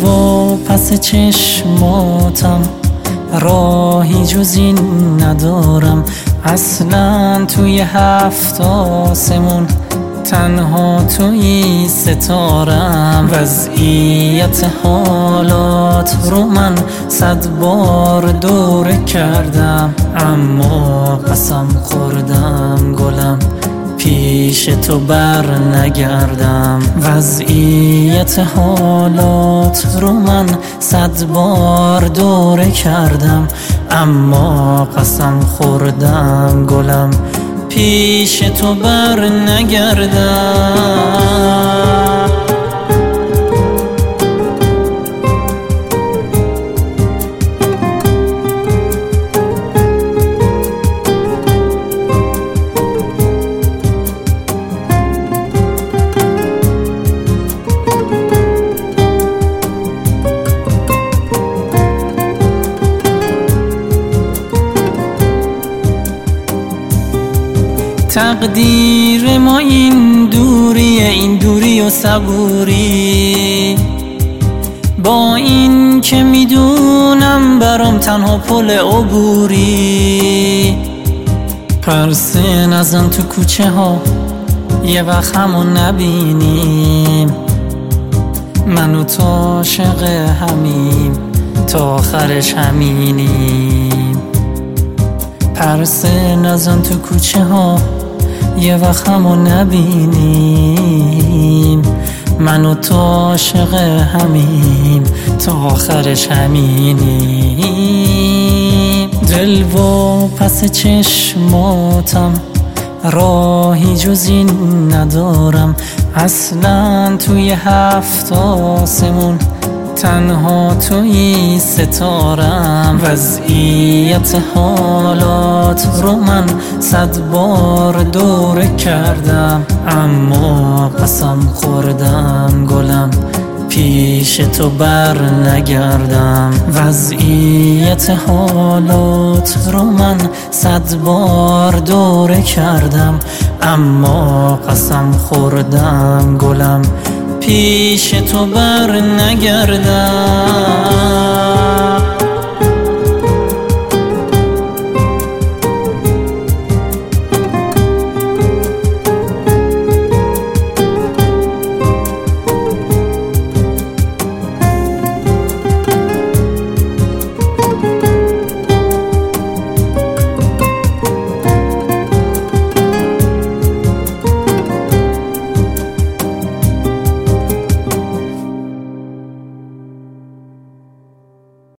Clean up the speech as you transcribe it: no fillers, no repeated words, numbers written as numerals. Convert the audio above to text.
و پس چشماتم راهی جز این ندارم. اصلا توی 7 آسمون تنها توی ستارم. وضعیت حالات رو من 100 بار دوره کردم، اما قسم خوردم گلم پیش تو بر نگردم. وضعیت حالات رو من 100 بار دوره کردم، اما قسم خوردم گلم پیش تو بر نگردم. تقدیر ما این دوریه، این دوری و صبوری، با این که میدونم برام تنها پل عبوری. پرسه نزن تو کوچه ها یه وقت همو نبینیم، من و تو عاشق همیم تا آخرش همینیم. پرسه نزن تو کوچه ها یه وقت همو نبینیم، من و تو عاشق همیم تا آخرش همینیم. دل و پس چشماتم راهی جز این ندارم. اصلا توی 7 آسمون تنها توی ستارم. وضعیت حالات رو من 100 بار دوره کردم، اما قسم خوردم گلم پیش تو بر نگردم. وضعیت حالات رو من 100 بار دوره کردم، اما قسم خوردم گلم پیش تو بر نگردم.